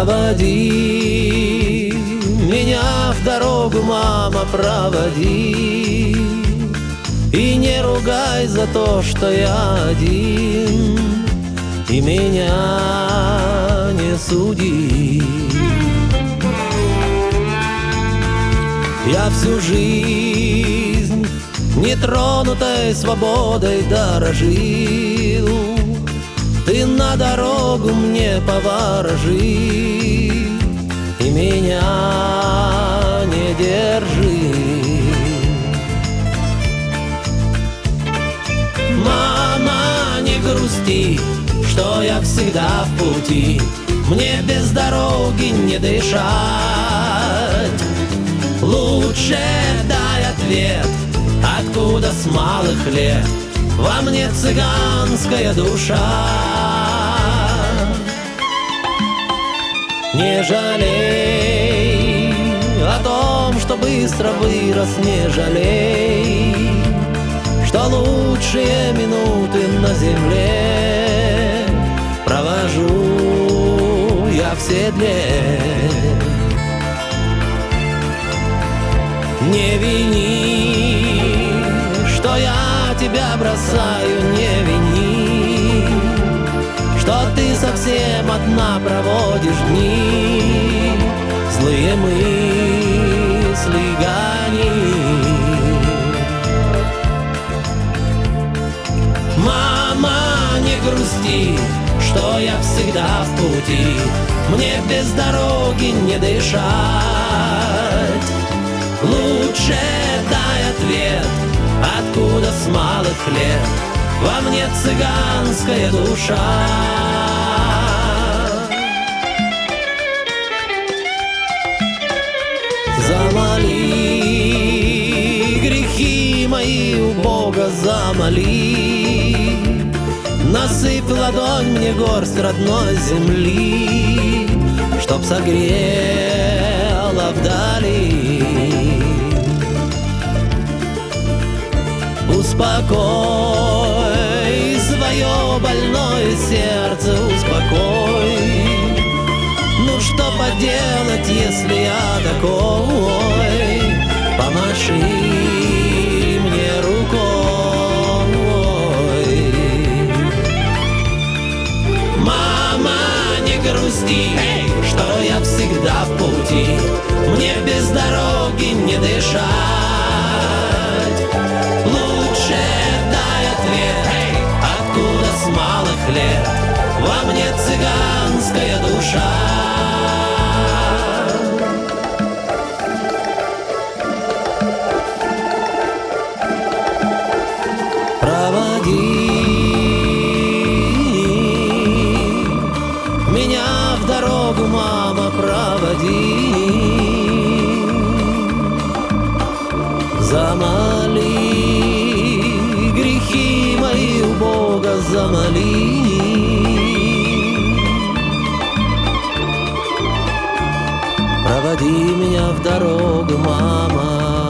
Проводи меня в дорогу, мама, проводи. И не ругай за то, что я один, и меня не суди. Я всю жизнь нетронутой свободой дорожил. Ты на дорогу мне поворожи и меня не держи. Мама, не грусти, что я всегда в пути. Мне без дороги не дышать. Лучше дай ответ, откуда с малых лет во мне цыганская душа. Не жалей о том, что быстро вырос, не жалей, что лучшие минуты на земле провожу я в седле. Не вини, что я тебя бросаю, не вини, что ты совсем одна проводишь дни, злые мысли гони. Мама, не грусти, что я всегда в пути, мне без дороги не дышать. Лучше дай ответ, откуда с малых лет во мне цыганская душа. Замоли грехи мои у Бога, замоли. Насыпь в ладонь мне горсть родной земли, чтоб согрела вдали. Успокой свое больное сердце, успокой. Ну что поделать, если я такой? Помаши мне рукой. Мама, не грусти, что я всегда в пути, мне без дороги не дышать. Лучше дай ответ, откуда с малых лет во мне цыганская душа. Проводи меня в дорогу, мама, проводи. Замоли грехи мои у Бога, замоли. Проводи меня в дорогу, мама.